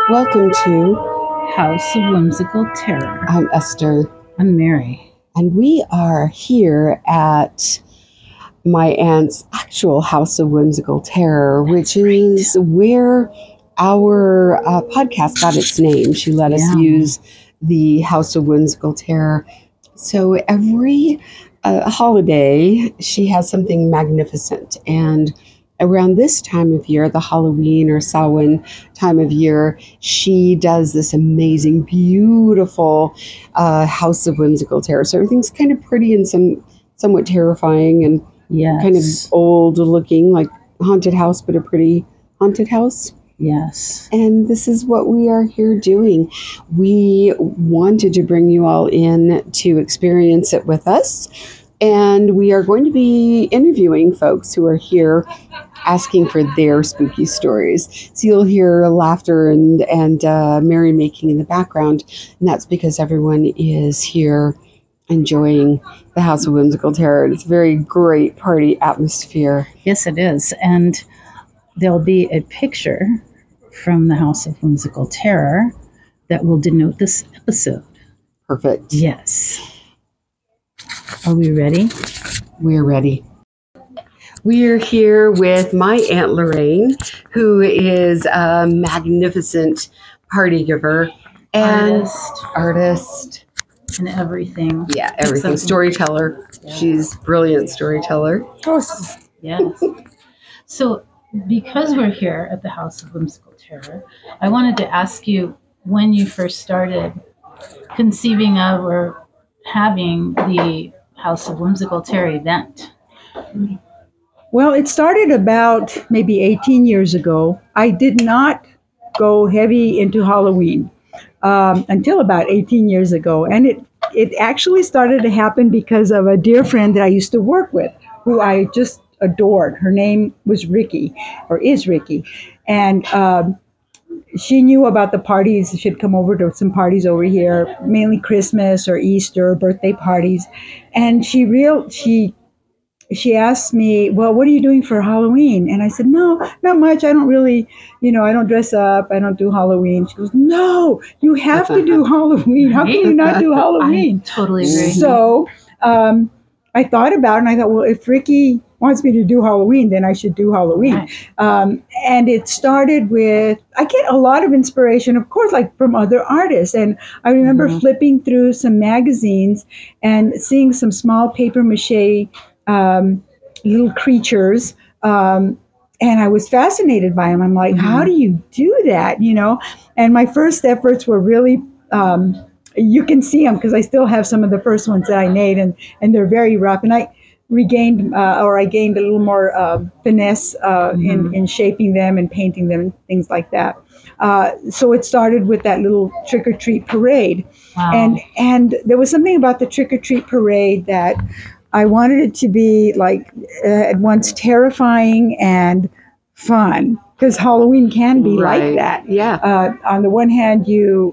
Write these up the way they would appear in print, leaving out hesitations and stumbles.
Welcome to House of Whimsical Terror. I'm Esther. I'm Mary. And we are here at my aunt's actual House of Whimsical Terror, which is where our podcast got its name. She let us use the House of Whimsical Terror. So every holiday, she has something magnificent. And around this time of year, the Halloween or Samhain time of year, she does this amazing, beautiful House of Whimsical Terror. So everything's kind of pretty and somewhat terrifying and kind of old looking, like haunted house, but a pretty haunted house. Yes. And this is what we are here doing. We wanted to bring you all in to experience it with us. And we are going to be interviewing folks who are here asking for their spooky stories. So you'll hear laughter and merrymaking in the background. And that's because everyone is here enjoying the House of Whimsical Terror. It's a very great party atmosphere. Yes, it is. And there'll be a picture from the House of Whimsical Terror that will denote this episode. Perfect. Yes. Are we ready? We're ready. We're here with my Aunt Lorraine, who is a magnificent party giver and artist. And everything. Yeah, everything. Storyteller. Yeah. She's a brilliant storyteller. Yes. So because we're here at the House of Whimsical Terror, I wanted to ask you when you first started conceiving of or having the House of Whimsical Terror event. Well, it started about maybe 18 years ago. I did not go heavy into Halloween until about 18 years ago. And it actually started to happen because of a dear friend that I used to work with, who I just adored. Her name was Ricky, or is Ricky. And she knew about the parties. She'd come over to some parties over here, mainly Christmas or Easter, birthday parties. And she asked me, well, what are you doing for Halloween? And I said, no, not much. I don't really, I don't dress up. I don't do Halloween. She goes, no, you have to do Halloween. How can you not do Halloween? I totally agree. So I thought about it, and I thought, well, if Ricky wants me to do Halloween, then I should do Halloween. Right. And it started with, I get a lot of inspiration, of course, like from other artists. And I remember flipping through some magazines and seeing some small paper mache little creatures, and I was fascinated by them. I'm like, how do you do that? And my first efforts were really, you can see them because I still have some of the first ones that I made, and they're very rough. And I gained a little more finesse in shaping them and painting them and things like that. So it started with that little trick-or-treat parade. Wow. And there was something about the trick-or-treat parade that I wanted it to be like at once terrifying and fun, because Halloween can be like that. Yeah. On the one hand, you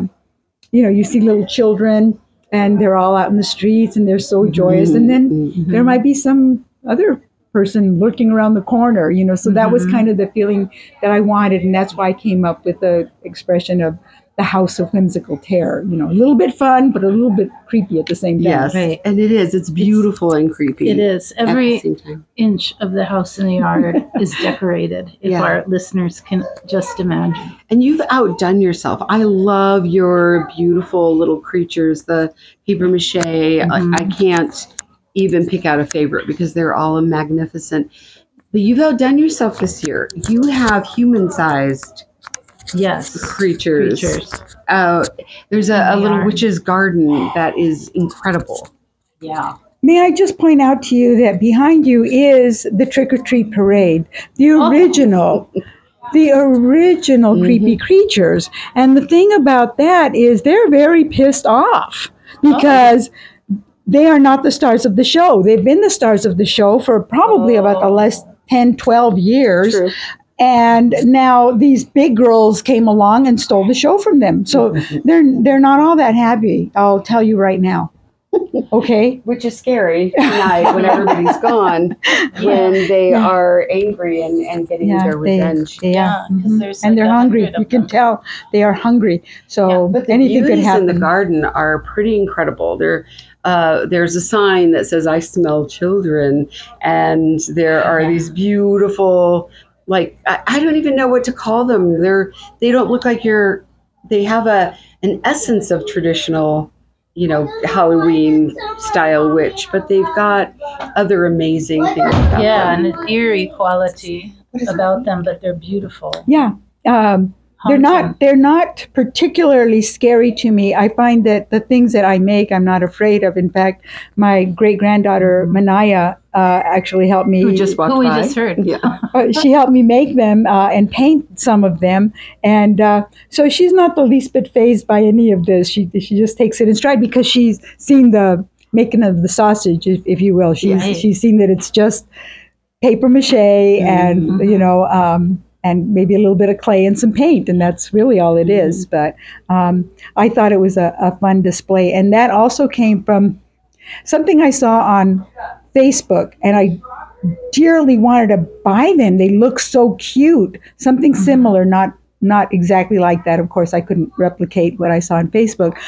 see little children and they're all out in the streets and they're so joyous, and then there might be some other person lurking around the corner. So that was kind of the feeling that I wanted, and that's why I came up with the expression of the House of Whimsical Terror. A little bit fun, but a little bit creepy at the same time. Yes, right. And it is. It's beautiful and creepy. It is. Every inch of the house in the yard is decorated, if our listeners can just imagine. And you've outdone yourself. I love your beautiful little creatures, the paper mache. I can't even pick out a favorite because they're all magnificent. But you've outdone yourself this year. You have human-sized creatures. There's a little witch's garden that is incredible. Yeah. May I just point out to you that behind you is the trick-or-treat parade, the original creepy creatures. And the thing about that is they're very pissed off because they are not the stars of the show. They've been the stars of the show for probably about the last 10, 12 years. True. And now these big girls came along and stole the show from them. So they're not all that happy, I'll tell you right now. Okay. which is scary tonight when everybody's gone, when they are angry and getting their revenge. Yeah, because there's and like they're 100 hungry. of You can them. tell they are hungry. So But the anything could beauties happen. in the garden are pretty incredible. There's a sign that says "I smell children," and there are these beautiful, like I don't even know what to call them. They don't look like they have an essence of traditional, Halloween style witch, but they've got other amazing things about Yeah, them. and an eerie quality about them, but they're beautiful. Yeah. Haunting. They're not particularly scary to me. I find that the things that I make, I'm not afraid of. In fact, my great granddaughter Manaya actually helped me. Who just walked Who we by. just heard. Yeah. She helped me make them and paint some of them, and so she's not the least bit phased by any of this. She just takes it in stride because she's seen the making of the sausage, if you will. She's seen that it's just paper mache and and maybe a little bit of clay and some paint, and that's really all it is. But I thought it was a fun display, and that also came from something I saw on Facebook, and I dearly wanted to buy them. They look so cute. Something similar, not exactly like that. Of course, I couldn't replicate what I saw on Facebook,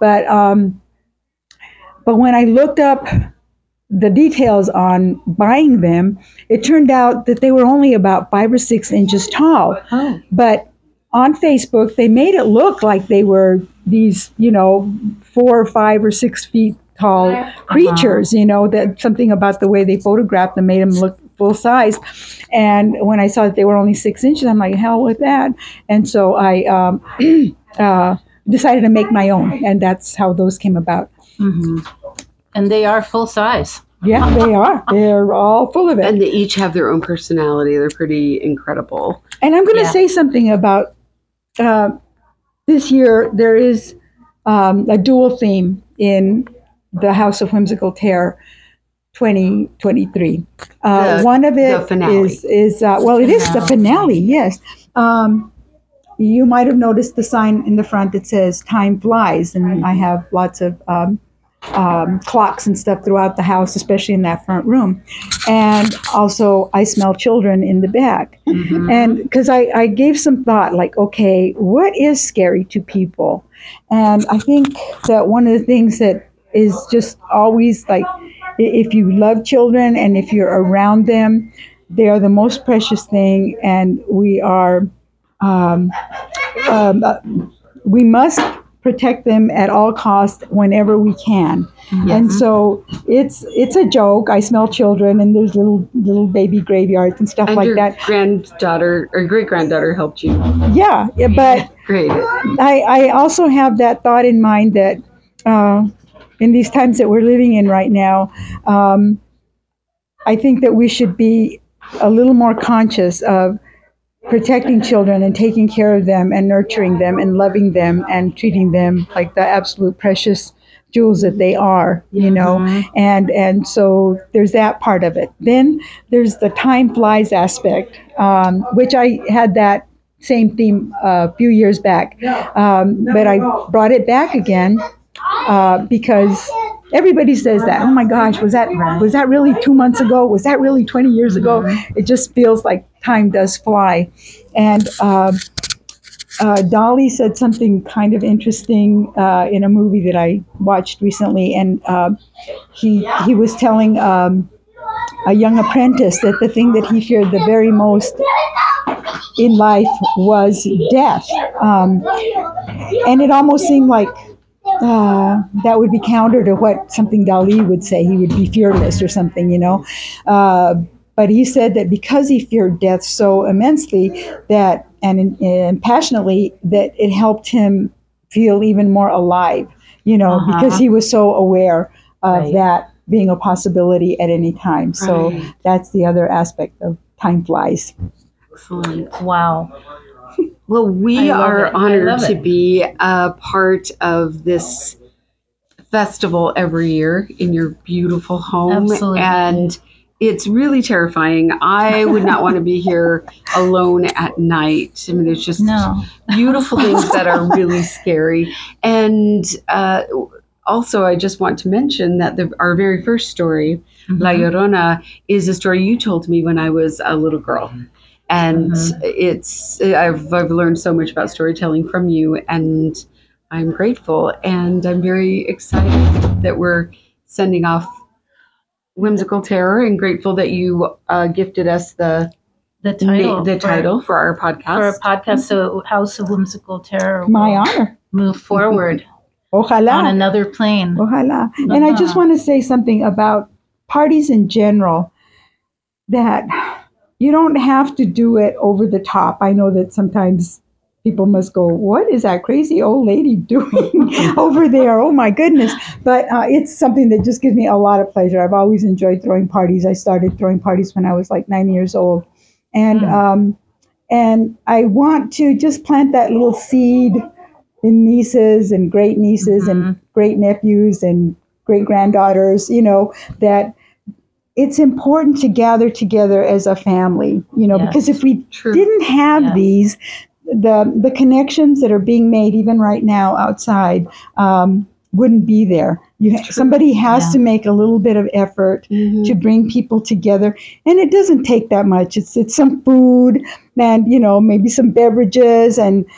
but when I looked up the details on buying them, it turned out that they were only about 5 or 6 inches tall. Oh. But on Facebook, they made it look like they were these, 4 or 5 or 6 feet tall creatures. That something about the way they photographed them made them look full size. And when I saw that they were only 6 inches, I'm like, hell with that. And so I decided to make my own, and that's how those came about. And they are full size. Yeah, they are. They're all full of it. And they each have their own personality. They're pretty incredible. And I'm going to say something about this year. There is a dual theme in the House of Whimsical Terror 2023. One of it the finale. is well, it is the finale. Yes. You might have noticed the sign in the front that says "Time Flies," and I have lots of clocks and stuff throughout the house, especially in that front room. And also, I smell children in the back. And because I gave some thought, like, okay, what is scary to people? And I think that one of the things that is just always like, if you love children and if you're around them, they are the most precious thing, and we are, we must protect them at all costs whenever we can. And so it's a joke. I smell children, and there's little baby graveyards and stuff And like your that. granddaughter or great granddaughter helped you. Yeah, but Great. I also have that thought in mind that in these times that we're living in right now, I think that we should be a little more conscious of protecting children and taking care of them and nurturing them and loving them and treating them like the absolute precious jewels that they are, and so there's that part of it. Then there's the time flies aspect, which I had that same theme a few years back, but I brought it back again because everybody says that. Oh my gosh, was that really 2 months ago? Was that really 20 years ago? It just feels like time does fly. And Dolly said something kind of interesting in a movie that I watched recently, and he was telling a young apprentice that the thing that he feared the very most in life was death, and it almost seemed like that would be counter to what something Dali would say. He would be fearless or something, But he said that because he feared death so immensely that and passionately, that it helped him feel even more alive, because he was so aware of that being a possibility at any time. So that's the other aspect of time flies. Excellent. Wow. Well, we are honored to it. be a part of this festival every year in your beautiful home. Absolutely. And it's really terrifying. I would not want to be here alone at night. I mean, there's just beautiful things that are really scary. And also, I just want to mention that our very first story, Mhm. La Llorona, is a story you told me when I was a little girl. And I've learned so much about storytelling from you, and I'm grateful. And I'm very excited that we're sending off Whimsical Terror, and grateful that you gifted us the title for our podcast. So House of Whimsical Terror My will honor. move forward Ojalá. on another plane. Ojalá. And I just want to say something about parties in general, that you don't have to do it over the top. I know that sometimes people must go, what is that crazy old lady doing over there? Oh my goodness. But it's something that just gives me a lot of pleasure. I've always enjoyed throwing parties. I started throwing parties when I was like 9 years old. And I want to just plant that little seed in nieces and great nieces and great nephews and great granddaughters, that it's important to gather together as a family, because if we didn't have these, the connections that are being made even right now outside wouldn't be there. Somebody has to make a little bit of effort to bring people together, and it doesn't take that much. It's some food and maybe some beverages and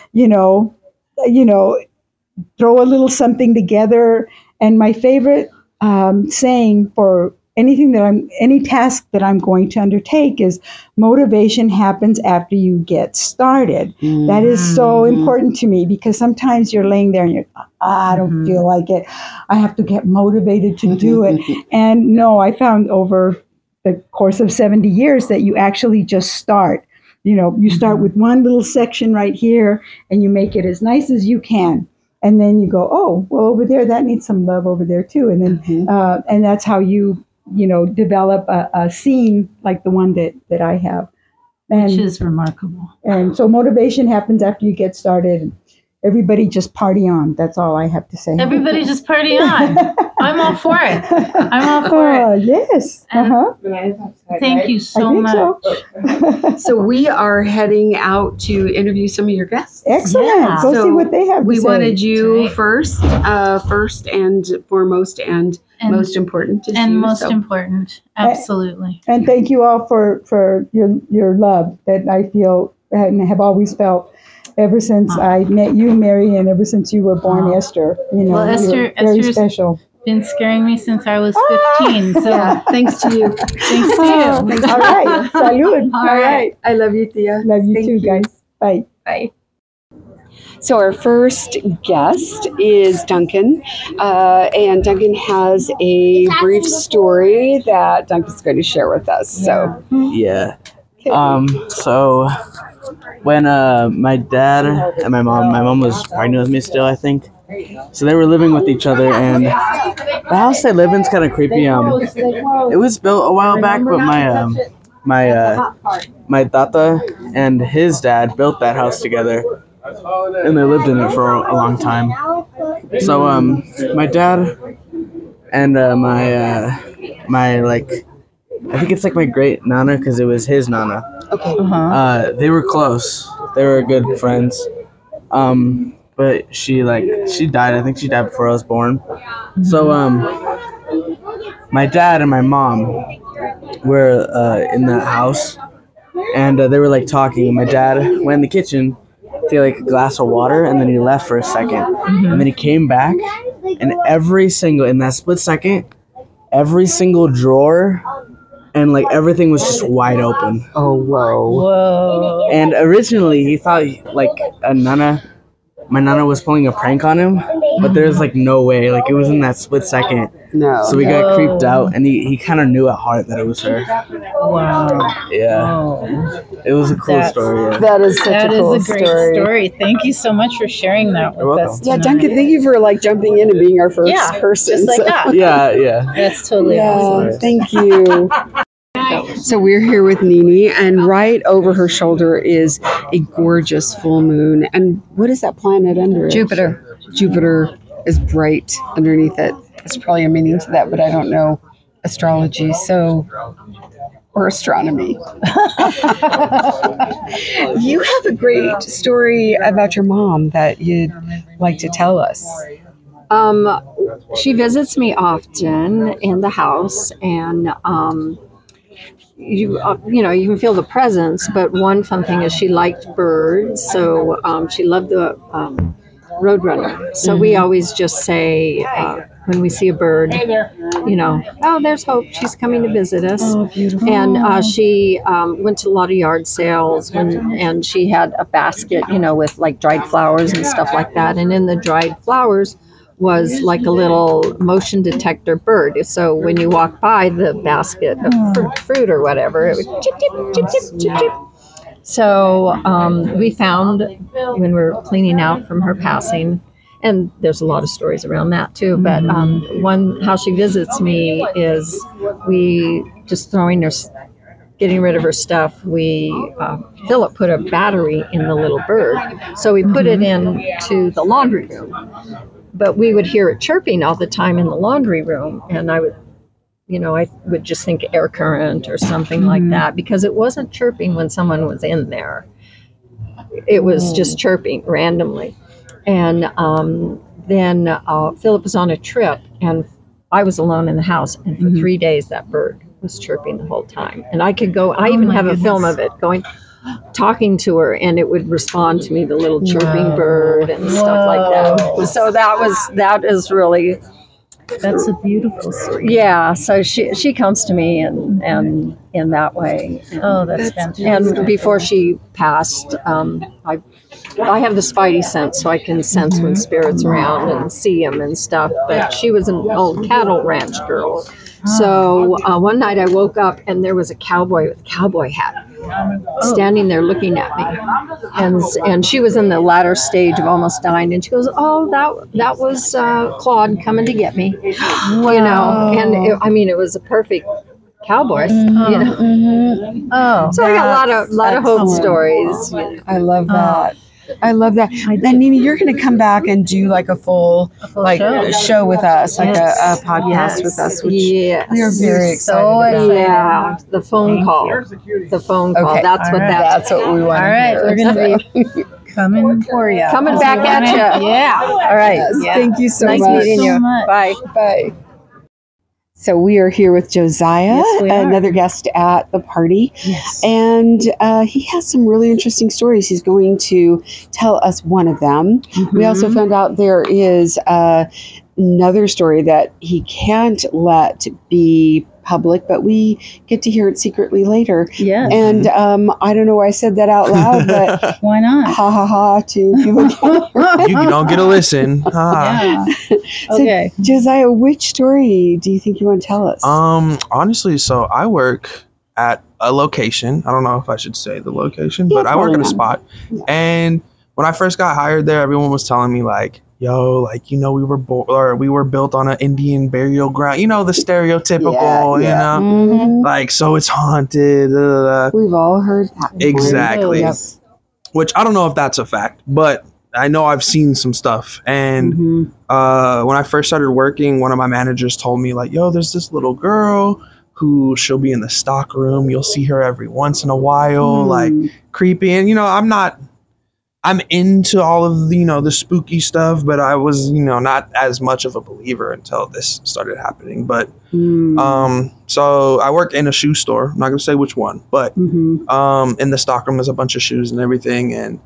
throw a little something together. And my favorite saying for any task that I'm going to undertake is, motivation happens after you get started. That is so important to me, because sometimes you're laying there and you're, I don't feel like it. I have to get motivated to do it. And no, I found over the course of 70 years that you actually just start. You start with one little section right here and you make it as nice as you can. And then you go, oh, well, over there, that needs some love over there too. And then, and that's how you develop a scene like the one that I have. Which is remarkable. And so motivation happens after you get started. Everybody just party on. That's all I have to say. Everybody just party on. I'm all for it. I'm all for it. Yes. Thank you so much. So we are heading out to interview some of your guests. Excellent. Yeah. Go So see what they have to we say. wanted you Right. first and foremost and most important. is And you, most so. important. Absolutely. And thank you all for your love that I feel and have always felt ever since I met you, Mary, and ever since you were born, Esther. Well, you're very Esther's special. been scaring me since I was 15. So Yeah, thanks to you. thanks to you. All right. Salud. All All right. I love you, Thea. Love you Thank too, guys. Bye. Bye. So our first guest is Duncan, and Duncan has a brief story that Duncan's going to share with us. So Yeah. So when my dad and my mom was pregnant with me still, I think. So they were living with each other, and the house they live in is kind of creepy. It was built a while back, but my tata and his dad built that house together, and they lived in it for a long time. So my dad and my like, I think it's like my great nana, because it was his nana. okay, They were close. They were good friends. But she died. I think she died before I was born. So my dad and my mom were in the house, and they were like talking. And my dad went in the kitchen to get like a glass of water, and then he left for a second, and then he came back, and in that split second, every single drawer and like everything was just wide open. oh whoa, Whoa. And originally he thought like my nana was pulling a prank on him, but there's like no way. Like it was in that split second. no, So we got creeped out, and he kind of knew at heart that it was her. Wow. Yeah. It was a cool story. Yeah. that is such That a cool is a great story. Thank you so much for sharing that with You're us. welcome. Yeah, tonight. Duncan, thank you for like jumping in and being our first person. Just like So- that. Yeah. That's totally awesome. Yeah, thank you. So we're here with Nini, and right over her shoulder is a gorgeous full moon. And what is that planet under it? Jupiter. Jupiter is bright underneath it. There's probably a meaning to that, but I don't know astrology, or astronomy. You have a great story about your mom that you'd like to tell us. She visits me often in the house, and you can feel the presence. But one fun thing is she liked birds, so she loved the roadrunner. So we always just say when we see a bird, oh, there's Hope. She's coming to visit us. Oh, beautiful. And she went to a lot of yard sales, and she had a basket, with like dried flowers and stuff like that. And in the dried flowers was like a little motion detector bird. So when you walk by the basket of fruit or whatever, it would chip, chip, chip, chip, chip, chip. So we found when we were cleaning out from her passing, and there's a lot of stories around that too, but how she visits me is we just getting rid of her stuff. Philip put a battery in the little bird, so we put it into the laundry room. But we would hear it chirping all the time in the laundry room, and I would just think air current or something like that, because it wasn't chirping when someone was in there. It was just chirping randomly. And then Philip was on a trip, and I was alone in the house, and for 3 days that bird was chirping the whole time. And I even have a film of it talking to her, and it would respond to me, the little chirping bird and stuff like that. So that is really... That's a beautiful story. Yeah, so she comes to me and in that way. Oh, that's fantastic. And before she passed, I have the spidey sense, so I can sense when spirits around and see them and stuff. But she was an old cattle ranch girl. So one night I woke up and there was a cowboy with a cowboy hat standing there looking at me, and she was in the latter stage of almost dying, and she goes, "Oh, that was Claude coming to get me," and it was a perfect cowboy, Oh, So I got a lot of hope stories. I love that. I love that. Then Nina, you're going to come back and do like a full show with us, like a podcast with us, which we are very excited about. Yeah, the phone call. The phone call. Okay. That's what That's what we want. All right, we're going to be coming for you. Coming back at you. Yeah. All right. Yes, Yeah. thank you so Nice much. meeting you. So much. Bye. Bye. So we are here with Josiah, Yes, we are. another guest at the party. Yes. And he has some really interesting stories. He's going to tell us one of them. We also found out there is another story that he can't let be public, but we get to hear it secretly later. Yes. And I don't know why I said that out loud, but Why not? ha ha ha to people. You don't get to listen. Yeah. So, Okay. Josiah, which story do you think you want to tell us? Honestly, so I work at a location. I don't know if I should say the location, but I work at a probably spot. Yeah. And when I first got hired there, everyone was telling me like, yo, like, we were built on an Indian burial ground. The stereotypical, Mhm. like, so it's haunted. We've all heard that. before. Exactly. Yep. Which I don't know if that's a fact, but I know I've seen some stuff. And Mhm. when I first started working, one of my managers told me like, yo, there's this little girl who she'll be in the stock room. You'll see her every once in a while, like creepy. And, I'm into all of the spooky stuff, but I was, not as much of a believer until this started happening. But, so I work in a shoe store. I'm not going to say which one, but, in the stockroom, there's a bunch of shoes and everything. And,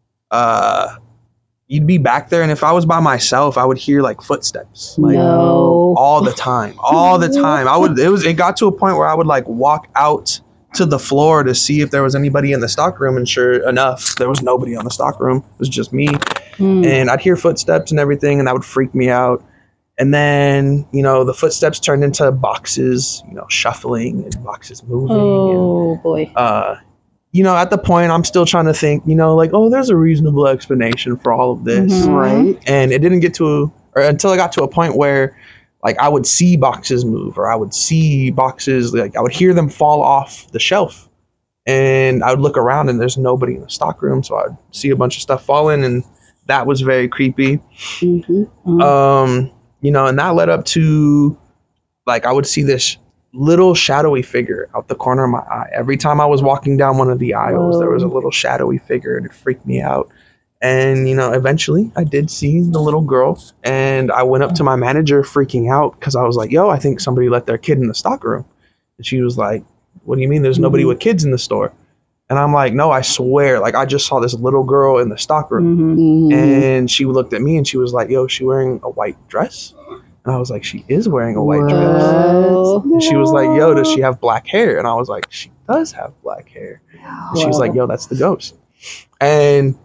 you'd be back there. And if I was by myself, I would hear like footsteps, like all the time. It got to a point where I would like walk out to the floor to see if there was anybody in the stockroom, and sure enough, there was nobody on the stockroom. It was just me. And I'd hear footsteps and everything, and that would freak me out. And then, the footsteps turned into boxes, shuffling and boxes moving. Oh, boy. And, at the point, I'm still trying to think, like, oh, there's a reasonable explanation for all of this. Right. And it didn't get until I got to a point where, like, I would see boxes move, or I would see boxes, like, I would hear them fall off the shelf. And I would look around and there's nobody in the stockroom. So I'd see a bunch of stuff falling, and that was very creepy. And that led up to, like, I would see this little shadowy figure out the corner of my eye. Every time I was walking down one of the aisles, there was a little shadowy figure, and it freaked me out. And, eventually I did see the little girl, and I went up to my manager freaking out because I was like, yo, I think somebody let their kid in the stock room. And she was like, what do you mean there's nobody with kids in the store? And I'm like, no, I swear, like I just saw this little girl in the stock room. And she looked at me and she was like, yo, is she wearing a white dress? And I was like, she is wearing a white dress. And she was like, yo, does she have black hair? And I was like, she does have black hair. And she was like, yo, that's the ghost. And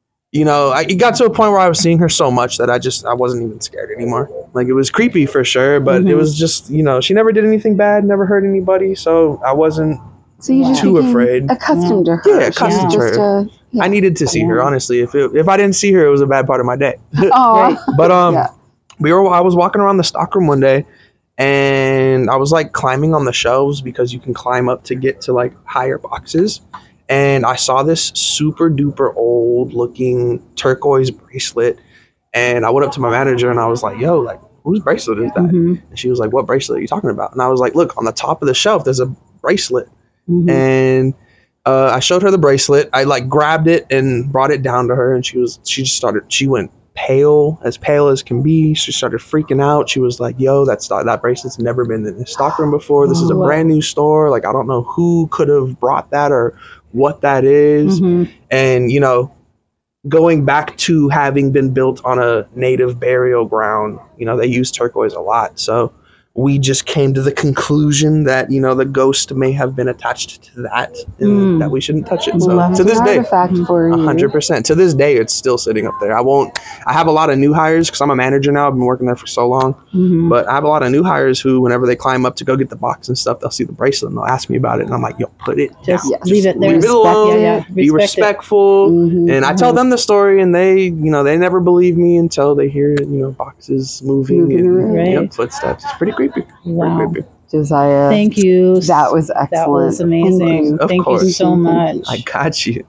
it got to a point where I was seeing her so much that I wasn't even scared anymore. Like, it was creepy for sure, but it was just, she never did anything bad, never hurt anybody, so I wasn't too afraid. Accustomed to her. Yeah, accustomed to her. I needed to see her, honestly. If I didn't see her, it was a bad part of my day. But I was walking around the stockroom one day, and I was like climbing on the shelves because you can climb up to get to like higher boxes. And I saw this super duper old looking turquoise bracelet. And I went up to my manager and I was like, yo, like, whose bracelet is that? And she was like, what bracelet are you talking about? And I was like, look, on the top of the shelf, there's a bracelet. And I showed her the bracelet. I like grabbed it and brought it down to her. And she went pale as can be. She started freaking out. She was like, yo, that bracelet's never been in the stockroom before. This is a brand new store. Like, I don't know who could have brought that or what that is. And going back to having been built on a native burial ground, they use turquoise a lot, so we just came to the conclusion that the ghost may have been attached to that, and that we shouldn't touch it. So to this day, 100%. To this day, it's still sitting up there. I have a lot of new hires because I'm a manager now. I've been working there for so long, but I have a lot of new hires who, whenever they climb up to go get the box and stuff, they'll see the bracelet and they'll ask me about it, and I'm like, yo, put it down. Leave it there. Leave it alone. Yeah. Be respectful. And I tell them the story, and they never believe me until they hear boxes moving and footsteps. It's pretty creepy. Wow. Josiah, Thank you. that was excellent. That was amazing. Thank you so much. I got you.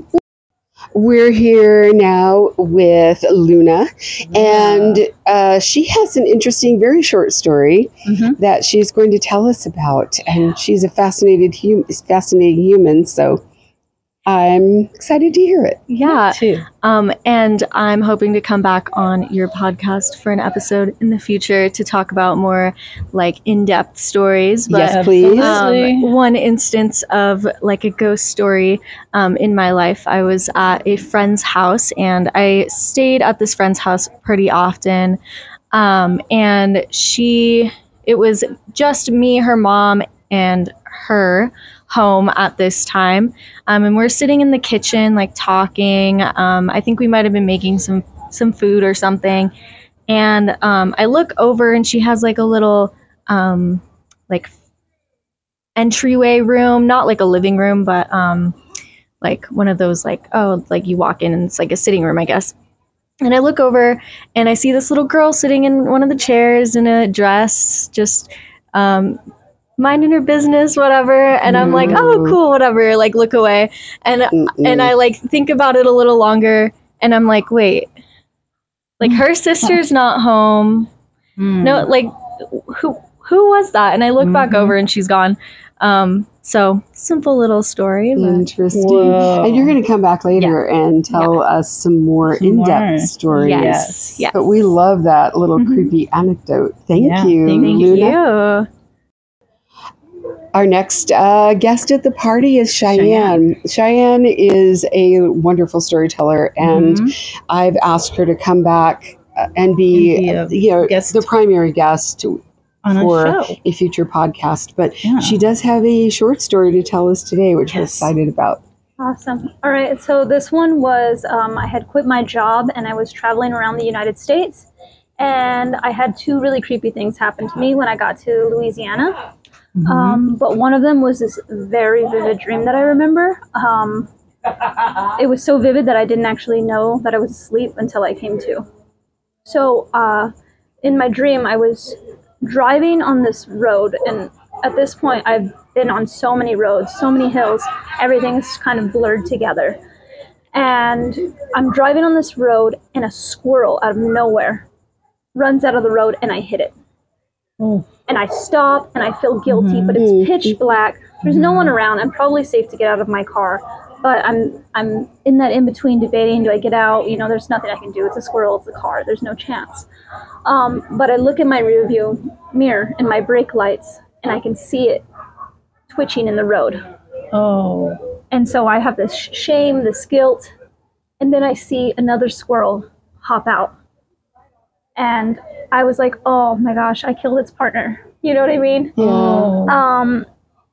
We're here now with Luna, and she has an interesting, very short story that she's going to tell us about. And she's a fascinating human, so I'm excited to hear it. Yeah. Me too. And I'm hoping to come back on your podcast for an episode in the future to talk about more like in-depth stories. But, Yes, please. One instance of like a ghost story in my life, I was at a friend's house, and I stayed at this friend's house pretty often. And it was just me, her mom, and her home at this time, and we're sitting in the kitchen like talking. I think we might have been making some food or something, and I look over and she has like a little like entryway room, not like a living room, but like one of those like you walk in and it's like a sitting room, I guess. And I look over and I see this little girl sitting in one of the chairs in a dress, just minding her business, whatever. And I'm like, oh, cool, whatever. Like, look away. And I like think about it a little longer, and I'm like, wait, like her sister's not home. No, like who was that? And I look back over and she's gone. So simple little story. But Interesting. Whoa. And you're going to come back later and tell us some more in-depth stories. Yes. But we love that little creepy anecdote. Thank you, thank Luna. you. Our next guest at the party is Cheyenne. Cheyenne is a wonderful storyteller, and I've asked her to come back and be the primary guest for a future podcast. But she does have a short story to tell us today, which we're excited about. Awesome. All right. So this one was, I had quit my job and I was traveling around the United States, and I had two really creepy things happen to me when I got to Louisiana. But one of them was this very vivid dream that I remember. It was so vivid that I didn't actually know that I was asleep until I came to. So in my dream, I was driving on this road, and at this point, I've been on so many roads, so many hills, everything's kind of blurred together. And I'm driving on this road, and a squirrel out of nowhere runs out of the road, and I hit it. And I stop and I feel guilty, but it's pitch black. There's no one around. I'm probably safe to get out of my car. but I'm in that in between debating. Do I get out? You know, there's nothing I can do. It's a squirrel. It's a car. There's no chance. But I look in my rear view mirror and my brake lights, and I can see it twitching in the road. Oh. And so I have this shame, this guilt, and then I see another squirrel hop out. And I was like, oh my gosh, I killed its partner. You know what I mean? Oh.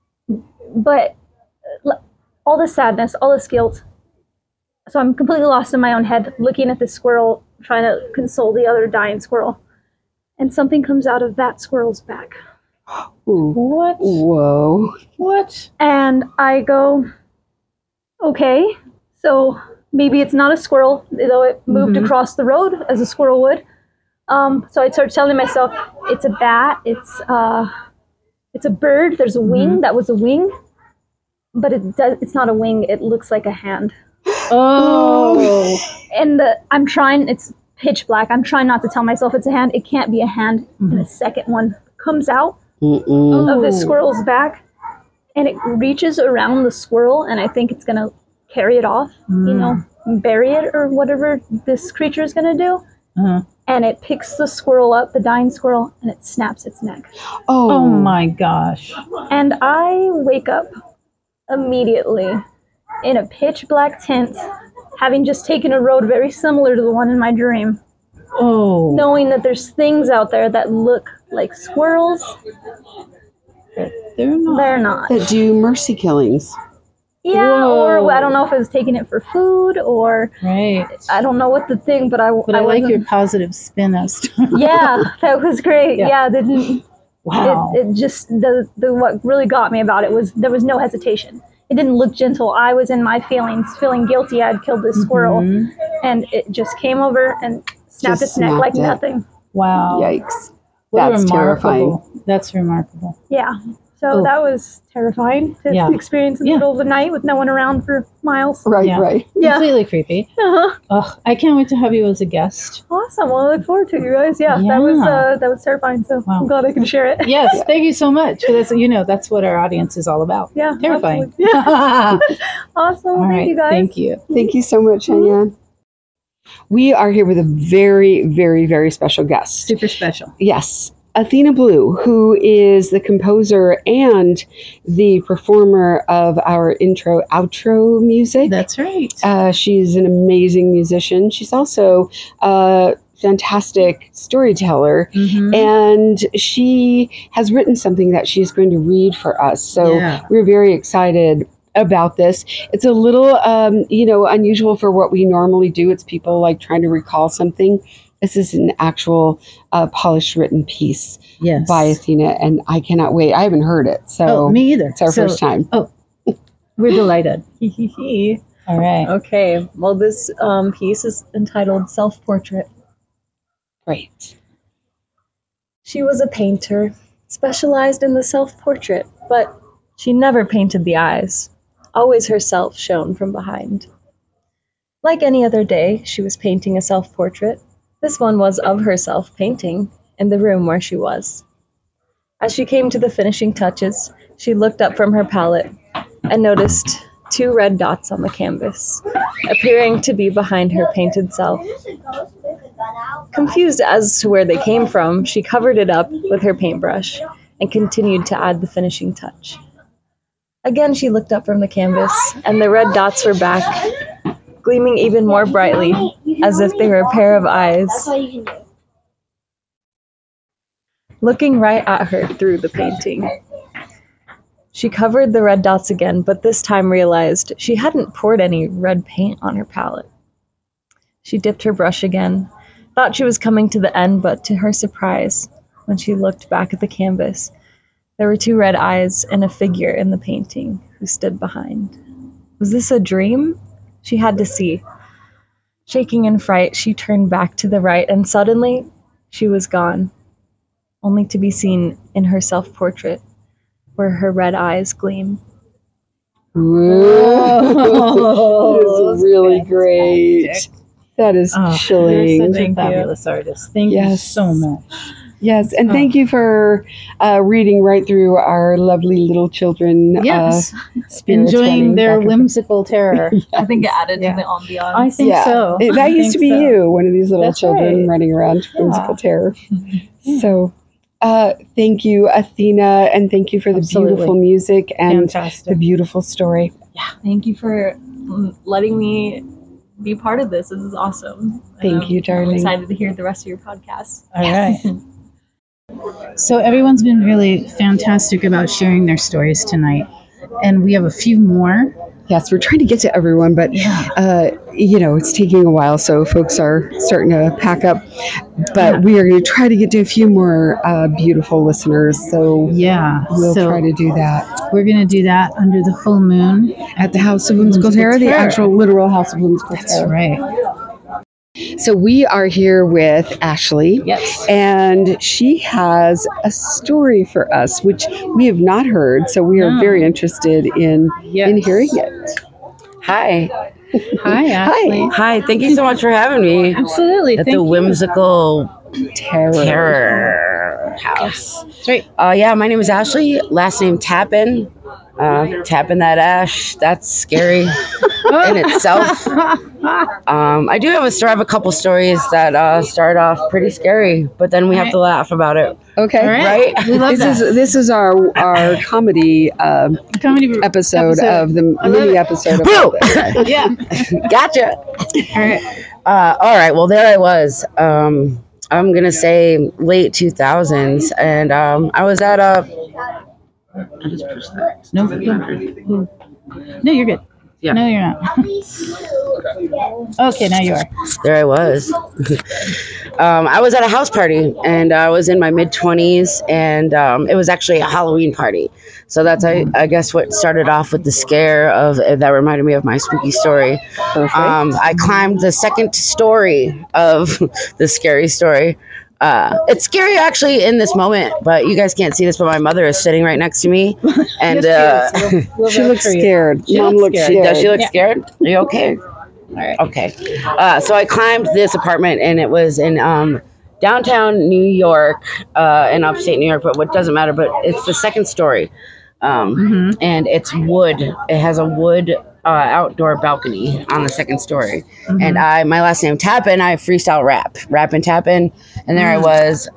But all the sadness, all this guilt. So I'm completely lost in my own head, looking at this squirrel, trying to console the other dying squirrel. And something comes out of that squirrel's back. Ooh. What? Whoa. What? And I go, okay, so maybe it's not a squirrel, though it moved across the road as a squirrel would. So I started telling myself, it's a bat, it's a bird, there's a wing, that was a wing, but it's not a wing, it looks like a hand. Oh. And I'm trying, it's pitch black, I'm trying not to tell myself it's a hand, it can't be a hand, and the second one comes out of the squirrel's back, and it reaches around the squirrel, and I think it's gonna carry it off, you know, bury it or whatever this creature is gonna do. And it picks the squirrel up, the dying squirrel, and it snaps its neck. Oh my gosh. And I wake up immediately in a pitch black tent, having just taken a road very similar to the one in my dream. Oh. Knowing that there's things out there that look like squirrels. They're not. They're not. That do mercy killings. Yeah, Whoa. or I don't know if it was taking it for food, or Right. I don't know what the thing, but I But I like wasn't- your positive spin as to Yeah, that was great. Yeah. Yeah, they didn't. wow. It just the what really got me about it was there was no hesitation. It didn't look gentle. I was in my feelings, feeling guilty. I had killed this squirrel, and it just came over and snapped Just its neck like snapped it. nothing. Wow. Yikes. What That's remarkable. That's remarkable. Yeah. So Oh. that was terrifying to Yeah. experience in the Yeah. middle of the night with no one around for miles. Right, Yeah. right. Yeah. Completely creepy. Uh-huh. Ugh, I can't wait to have you as a guest. Awesome. Well, I look forward to it, you guys. Yeah, Yeah. that was terrifying. So Wow. I'm glad I can share it. Yes, thank you so much. That's, that's what our audience is all about. Yeah. Terrifying. absolutely. Yeah. Awesome. All Thank right, you guys. thank you. Thank you so much, Cheyenne. We are here with a very, very, very special guest. Super special. Yes, Athena Blue, who is the composer and the performer of our intro outro music. That's right. She's an amazing musician. She's also a fantastic storyteller, and she has written something that she's going to read for us. So Yeah. we're very excited about this. It's a little, unusual for what we normally do. It's people like trying to recall something. This is an actual polished written piece Yes. by Athena, and I cannot wait. I haven't heard it, so Oh, me either. it's our first time. We're delighted. All right. Okay, well, this piece is entitled Self Portrait. Great. She was a painter, specialized in the self portrait, but she never painted the eyes. Always herself shown from behind. Like any other day, she was painting a self portrait. This one was of herself painting in the room where she was. As she came to the finishing touches, she looked up from her palette and noticed 2 red dots on the canvas, appearing to be behind her painted self. Confused as to where they came from, she covered it up with her paintbrush and continued to add the finishing touch. Again, she looked up from the canvas, and the red dots were back, gleaming even more brightly, as if they were a pair of eyes, looking right at her through the painting. She covered the red dots again, but this time realized she hadn't poured any red paint on her palette. She dipped her brush again, thought she was coming to the end, but to her surprise, when she looked back at the canvas, there were 2 red eyes and a figure in the painting who stood behind. Was this a dream? She had to see. Shaking in fright, she turned back to the right, and suddenly she was gone, only to be seen in her self-portrait, where her red eyes gleam. That is really great. That is You're chilling. such a fabulous artist. Thank you Yes. so much. Yes, and thank you for reading right through our lovely little children. Yes, spirits enjoying running their back and whimsical terror. I think it added to the ambiance. I think so. That I used to think be so. you, one of these little That's children right. running around whimsical Yeah. terror. So, thank you, Athena, and thank you for the Absolutely. beautiful music and the Fantastic. beautiful story. Thank you for letting me be part of this. This is awesome. Thank you, darling. I'm excited to hear the rest of your podcast. All right. So everyone's been really fantastic about sharing their stories tonight, and we have a few more. Yes, we're trying to get to everyone, but it's taking a while, so folks are starting to pack up. But we are going to try to get to a few more beautiful listeners, so we'll try to do that. We're going to do that under the full moon at the House of Whimsical Terror, the actual literal House of Whimsical Terror. That's right. So we are here with Ashley. Yes. And she has a story for us, which we have not heard. So we are very interested in hearing it. Hi. Hi, Ashley. Hi. Thank you so much for having me. Absolutely. At Thank the you. Whimsical Terror House. That's right. Yeah, my name is Ashley. Last name Tappan. Tapping that ash. That's scary in itself. I do have a couple stories that start off pretty scary, but then we have to laugh about it. Okay, right? We love This is our comedy episode of the mini episode of Boo! it. Yeah. Gotcha. All right. All right. Well, there I was. I'm gonna say late 2000s, and I was at a. I just pushed that. No, no, you're good. Yeah. No, you're not. Okay, now you are. There I was. I was at a house party, and I was in my mid-20s, and it was actually a Halloween party. So that's, I guess, what started off with the scare of that reminded me of my spooky story. I climbed the second story of the scary story. It's scary actually in this moment, but you guys can't see this, but my mother is sitting right next to me, and she looks scared. Mom looks scared. Does she look scared? Are you okay? All right. Okay. So I climbed this apartment, and it was in downtown New York, in upstate New York, but what doesn't matter. But it's the second story, and it's wood. It has a wood outdoor balcony on the second story. And my last name Tappan, I freestyle rap and Tappan, and there I was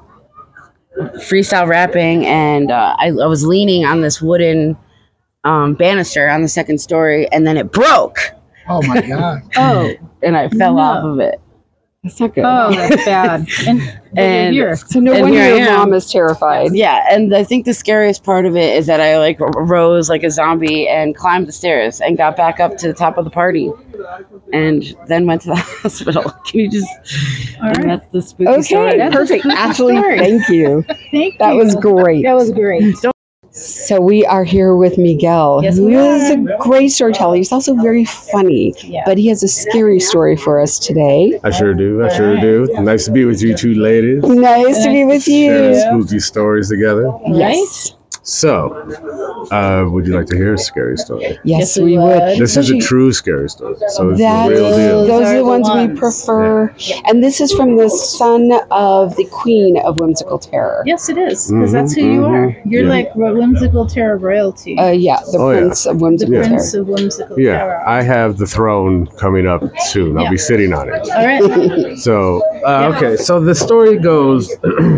freestyle rapping, and I was leaning on this wooden banister on the second story, and then it broke. Oh my god. And I fell off of it. That's not good. Oh, that's bad. And you're here. So no and wonder here I your am. mom is terrified. Yeah, and I think the scariest part of it is that I rose like a zombie and climbed the stairs and got back up to the top of the party, and then went to the hospital. Can you just? That's the spooky story. Okay, perfect. Ashley, thank you. That was great. That was great. So we are here with Miguel, Yes, who we is are. a great storyteller. He's also very funny, but he has a scary story for us today. I sure do. Nice to be with you two ladies. Nice to be with Sharing you. spooky stories together. Yes. So, would you like to hear a scary story? Yes, we would. This is a true scary story. So it's the That's, real deal. those are the ones we prefer. And this is from the son of the queen of whimsical terror. Yes, it is, because that's who you are. You're like whimsical terror royalty. Yeah, the prince of whimsical The terror. prince of whimsical Yeah, terror. I have the throne coming up soon. I'll be sitting on it. All right. So, okay, so the story goes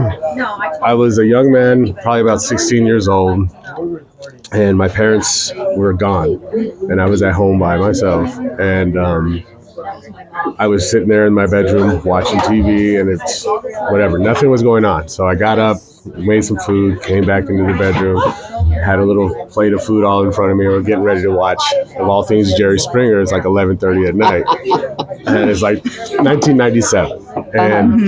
I was a young man, probably about 16 years old, and my parents were gone, and I was at home by myself, and I was sitting there in my bedroom watching TV, and it's whatever, nothing was going on. So I got up, made some food, came back into the bedroom, had a little plate of food all in front of me. We're getting ready to watch, of all things, Jerry Springer. It's like 11:30 at night, and it's like 1997, and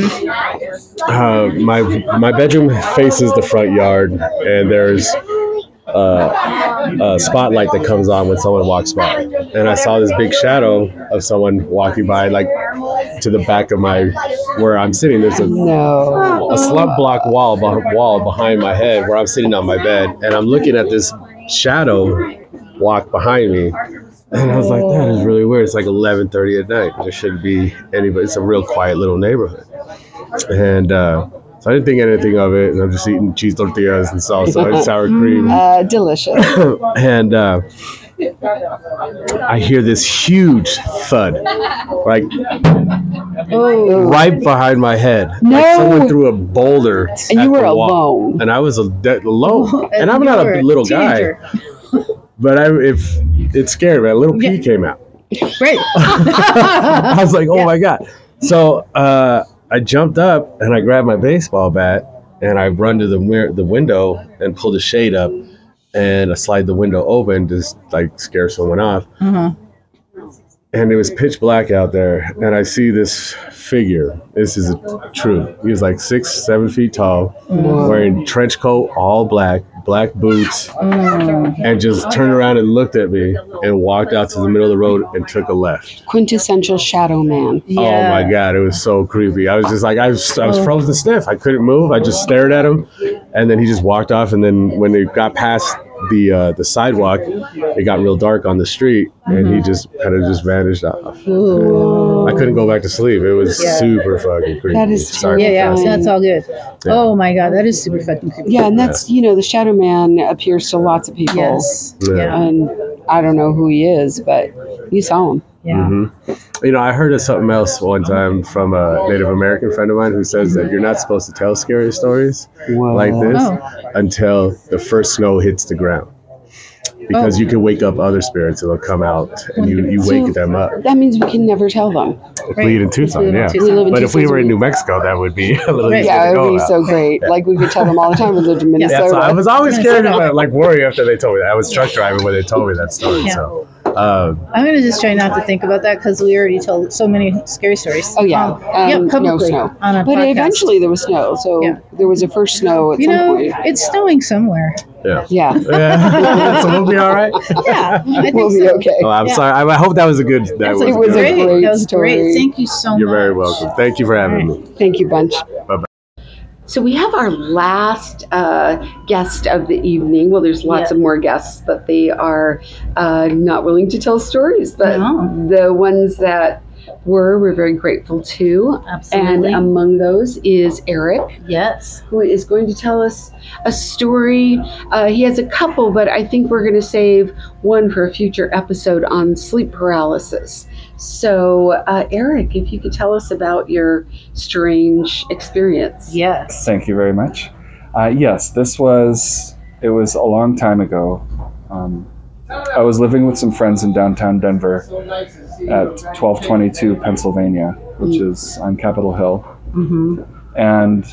my bedroom faces the front yard, and there's a spotlight that comes on when someone walks by, and I saw this big shadow of someone walking by, like to the back of where I'm sitting. There's a slump block wall behind my head where I'm sitting on my bed, and I'm looking at this shadow walk behind me, and I was like, that is really weird. It's like 11:30 at night. There shouldn't be anybody. It's a real quiet little neighborhood, and So I didn't think anything of it, and I'm just eating cheese tortillas and salsa and sour cream. Delicious. And I hear this huge thud, like right behind my head. No. Like someone threw a boulder. And you at were the wall. alone. And I was alone. And I'm not a little guy. But it scared me. A little pea came out. Right. I was like, oh my God. So I jumped up and I grabbed my baseball bat and I run to the window and pull the shade up and I slide the window open to like scare someone off. And it was pitch black out there, and I see this figure. This is true. He was like 6-7 feet tall, wearing trench coat, all black boots, and just turned around and looked at me and walked out to the middle of the road and took a left. Quintessential shadow man. Oh my God, it was so creepy. I was just like, I was frozen stiff. I couldn't move. I just stared at him, and then he just walked off. And then when they got past the sidewalk, it got real dark on the street, and he just kind of just vanished off. I couldn't go back to sleep. It was super fucking creepy. That is That's all good. Oh my God, that is super fucking creepy. Yeah, and that's, the shadow man appears to lots of people. Yes. Yeah. And I don't know who he is, but you saw him. Yeah. I heard of something else one time from a Native American friend of mine who says that you're not supposed to tell scary stories like this until the first snow hits the ground. Because you can wake up other spirits and they'll come out and you wake them up. That means we can never tell them. If we live in Tucson, yeah. We live in But if we Tucson. were in New Mexico, that would be a little easier Yeah, to it go would be about. so great. Like we could tell them all the time we lived in Minnesota. Yeah, so I was always scared about worry after they told me that. I was truck driving when they told me that story. Yeah. So I'm going to just try not to think about that because we already told so many scary stories. Oh, yeah. Yeah, publicly no snow. on a But podcast. eventually there was snow. So there was a first snow at some point. It's snowing somewhere. Yeah. Yeah. So we'll be all right. Yeah, I think We'll be so. okay. Well, I'm sorry. I hope that was a good. That It was a good. great That was story. great. Thank you so much. You're very welcome. Thank you for having me. Thank you, Bunch. Bye-bye. So we have our last guest of the evening. Well, there's lots of more guests, but they are not willing to tell stories. But the ones that we're very grateful to. Absolutely. And among those is Eric. Yes. Who is going to tell us a story. He has a couple, but I think we're going to save one for a future episode on sleep paralysis. So, Eric, if you could tell us about your strange experience. Yes. Thank you very much. Yes, it was a long time ago. I was living with some friends in downtown Denver at 1222 Pennsylvania, which is on Capitol Hill. Mm-hmm. And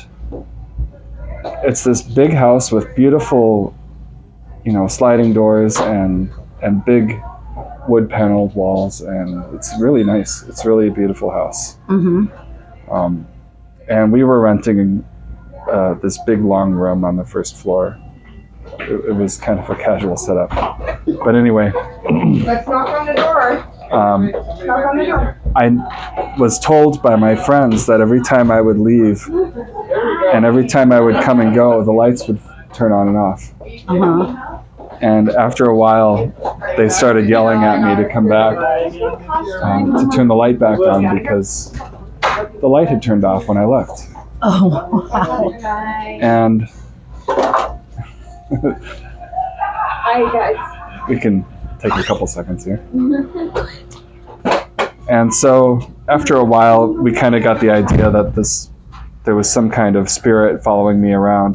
it's this big house with beautiful, sliding doors and big wood paneled walls, and it's really nice. It's really a beautiful house. Mm-hmm. And we were renting this big long room on the first floor. It was kind of a casual setup. But anyway. Let's knock on the door. Knock on the door. I was told by my friends that every time I would leave and every time I would come and go, the lights would turn on and off. Uh-huh. And after a while, they started yelling at me to come back, to turn the light back on because the light had turned off when I left. Oh, wow. And Hi, guys. we can take a couple seconds here. And so after a while, we kind of got the idea that there was some kind of spirit following me around.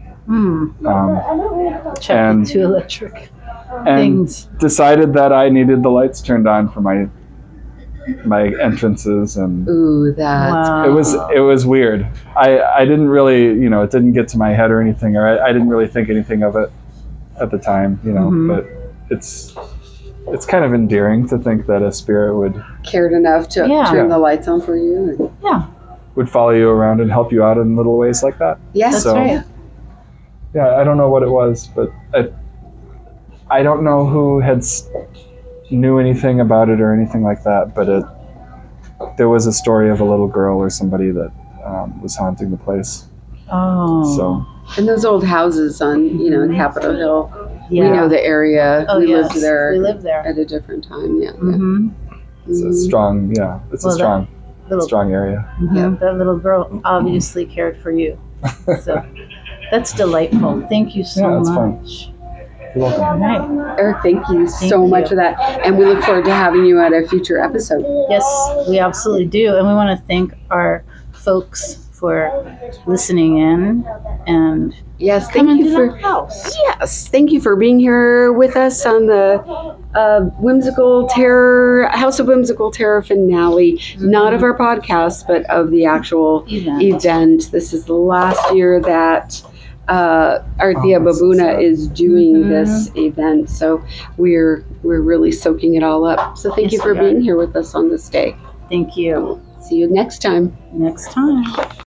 And two electric things. Decided that I needed the lights turned on for my entrances, and Ooh, that's it was weird. I didn't really, it didn't get to my head or anything, or I didn't really think anything of it at the time, but it's kind of endearing to think that a spirit would cared enough to turn the lights on for you. would follow you around and help you out in little ways like that. Yes, so, that's right. Yeah, I don't know what it was, but I don't know who knew anything about it or anything like that, but there was a story of a little girl or somebody that was haunting the place. Oh. So. And those old houses on, in Capitol Hill, we know the area. Oh, we yes. lived there. We lived there at a different time. Yeah. Mm-hmm. It's a strong, it's a strong area. Yeah, that little girl obviously cared for you. So that's delightful. Thank you so Yeah, it's fun. much. You're welcome. All right. Eric, thank you so you. much for that. And we look forward to having you at a future episode. Yes, we absolutely do. And we want to thank our folks for listening in and Yes, thank coming you to for the house. Yes, thank you for being here with us on the Whimsical Terror, House of Whimsical Terror finale. Not of our podcast, but of the actual event. This is the last year that Arthea Babuna is doing this event, so we're really soaking it all up. So thank you for being here with us on this day. Thank you. See you next time. Next time.